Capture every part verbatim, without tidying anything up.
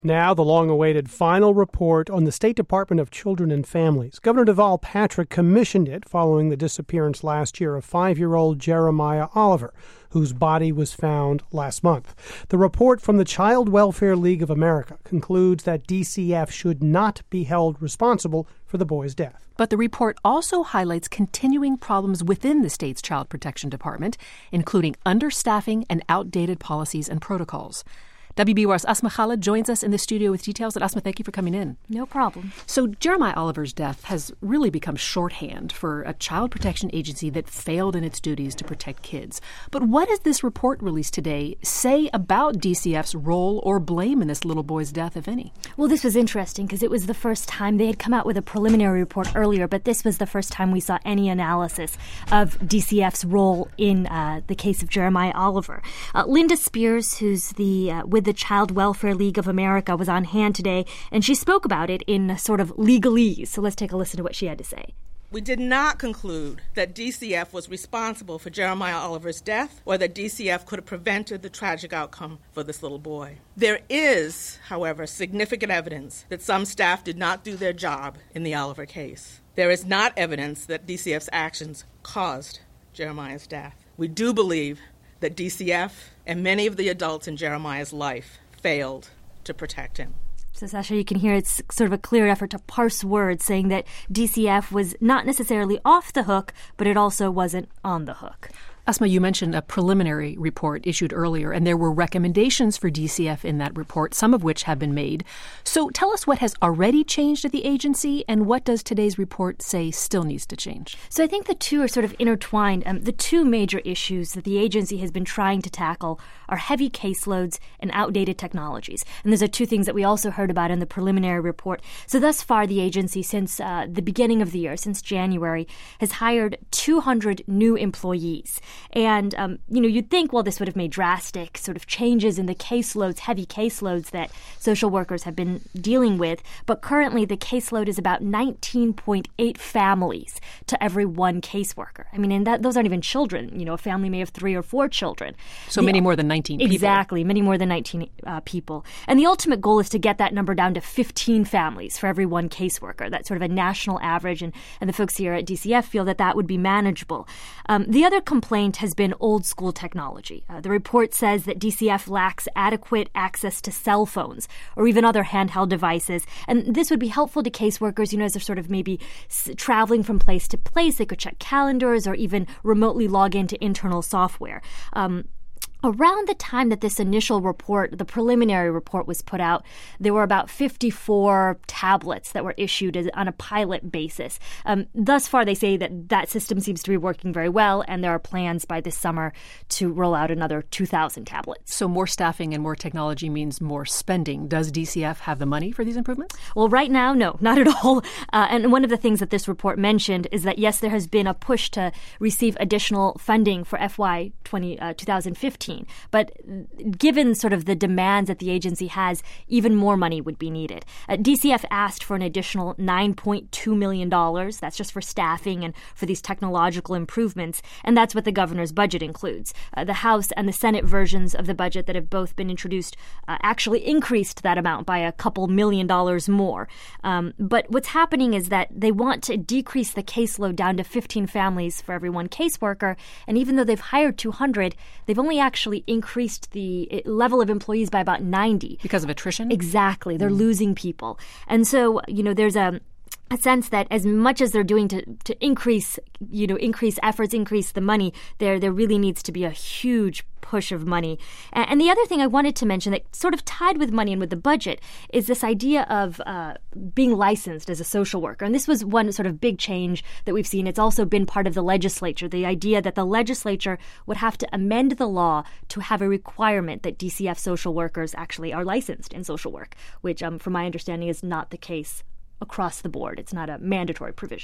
Now, the long-awaited final report on the State Department of Children and Families. Governor Deval Patrick commissioned it following the disappearance last year of five-year-old Jeremiah Oliver, whose body was found last month. The report from the Child Welfare League of America concludes that D C F should not be held responsible for the boy's death. But the report also highlights continuing problems within the state's Child Protection Department, including understaffing and outdated policies and protocols. W B U R's Asma Khalid joins us in the studio with details. And Asma, thank you for coming in. No problem. So Jeremiah Oliver's death has really become shorthand for a child protection agency that failed in its duties to protect kids. But what does this report released today say about D C F's role or blame in this little boy's death, if any? Well, this was interesting because it was the first time they had come out with a preliminary report earlier, but this was the first time we saw any analysis of D C F's role in uh, the case of Jeremiah Oliver. Uh, Linda Spears, who's the uh, with the Child Welfare League of America, was on hand today, and she spoke about it in sort of legalese. So let's take a listen to what she had to say. We did not conclude that D C F was responsible for Jeremiah Oliver's death or that D C F could have prevented the tragic outcome for this little boy. There is, however, significant evidence that some staff did not do their job in the Oliver case. There is not evidence that D C F's actions caused Jeremiah's death. We do believe that D C F and many of the adults in Jeremiah's life failed to protect him. So, Sasha, you can hear it's sort of a clear effort to parse words, saying that D C F was not necessarily off the hook, but it also wasn't on the hook. Asma, you mentioned a preliminary report issued earlier, and there were recommendations for D C F in that report, some of which have been made. So tell us what has already changed at the agency, and what does today's report say still needs to change? So I think the two are sort of intertwined. Um, the two major issues that the agency has been trying to tackle are heavy caseloads and outdated technologies. And those are two things that we also heard about in the preliminary report. So thus far, the agency, since uh, the beginning of the year, since January, has hired two hundred new employees. And, um, you know, you'd think, well, this would have made drastic sort of changes in the caseloads, heavy caseloads that social workers have been dealing with. But currently, the caseload is about nineteen point eight families to every one caseworker. I mean, and that, those aren't even children. You know, a family may have three or four children. So the, many more than nineteen people. Exactly, many more than nineteen uh, people. And the ultimate goal is to get that number down to fifteen families for every one caseworker. That's sort of a national average, and, and the folks here at D C F feel that that would be manageable. Um, the other complaint has been old school technology. Uh, the report says that D C F lacks adequate access to cell phones or even other handheld devices. And this would be helpful to caseworkers, you know, as they're sort of maybe s- traveling from place to place. They could check calendars or even remotely log into internal software. Um, Around the time that this initial report, the preliminary report, was put out, there were about fifty-four tablets that were issued as, on a pilot basis. Um, thus far, they say that that system seems to be working very well, and there are plans by this summer to roll out another two thousand tablets. So more staffing and more technology means more spending. Does D C F have the money for these improvements? Well, right now, no, not at all. Uh, and one of the things that this report mentioned is that, yes, there has been a push to receive additional funding for F Y twenty, uh, twenty fifteen. But given sort of the demands that the agency has, even more money would be needed. Uh, D C F asked for an additional nine point two million dollars. That's just for staffing and for these technological improvements. And that's what the governor's budget includes. Uh, the House and the Senate versions of the budget that have both been introduced uh, actually increased that amount by a couple million dollars more. Um, but what's happening is that they want to decrease the caseload down to fifteen families for every one caseworker. And even though they've hired two hundred, they've only actually increased the level of employees by about ninety. Because of attrition? Exactly. They're mm. losing people. And so, you know, there's a a sense that as much as they're doing to, to increase, you know, increase efforts, increase the money, there there really needs to be a huge push of money. And, and the other thing I wanted to mention that sort of tied with money and with the budget is this idea of uh, being licensed as a social worker. And this was one sort of big change that we've seen. It's also been part of the legislature, the idea that the legislature would have to amend the law to have a requirement that D C F social workers actually are licensed in social work, which, um, from my understanding, is not the case across the board. It's not a mandatory provision.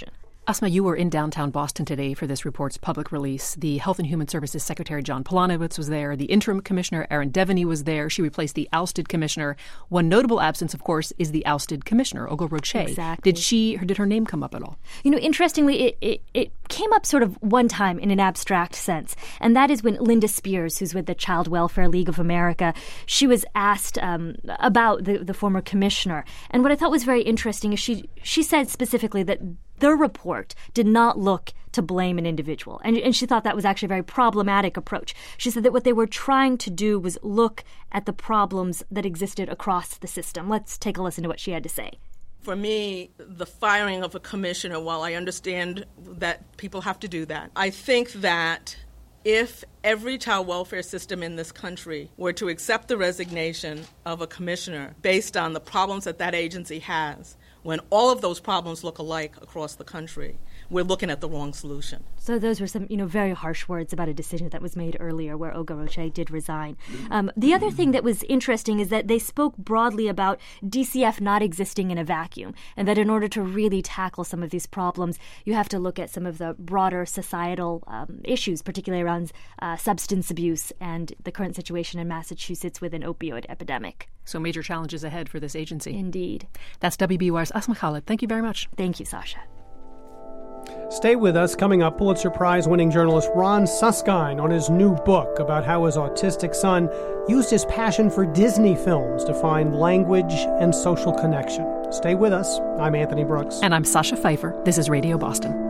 Asma, you were in downtown Boston today for this report's public release. The Health and Human Services Secretary John Polonowitz was there. The interim commissioner, Erin Devaney, was there. She replaced the ousted commissioner. One notable absence, of course, is the ousted commissioner, Olga Roche. Exactly. Did she, did her name come up at all? You know, interestingly, it, it, it came up sort of one time in an abstract sense, and that is when Linda Spears, who's with the Child Welfare League of America, she was asked um, about the, the former commissioner. And what I thought was very interesting is she, she said specifically that the report did not look to blame an individual. And, and she thought that was actually a very problematic approach. She said that what they were trying to do was look at the problems that existed across the system. Let's take a listen to what she had to say. For me, the firing of a commissioner, while I understand that people have to do that, I think that if every child welfare system in this country were to accept the resignation of a commissioner based on the problems that that agency has, when all of those problems look alike across the country, we're looking at the wrong solution. So those were some, you know, very harsh words about a decision that was made earlier where Olga Roche did resign. Um, the other thing that was interesting is that they spoke broadly about D C F not existing in a vacuum, and that in order to really tackle some of these problems, you have to look at some of the broader societal um, issues, particularly around uh, substance abuse and the current situation in Massachusetts with an opioid epidemic. So major challenges ahead for this agency. Indeed. That's W B U R's Asma Khalid. Thank you very much. Thank you, Sasha. Stay with us. Coming up, Pulitzer Prize-winning journalist Ron Suskind on his new book about how his autistic son used his passion for Disney films to find language and social connection. Stay with us. I'm Anthony Brooks. And I'm Sasha Pfeiffer. This is Radio Boston.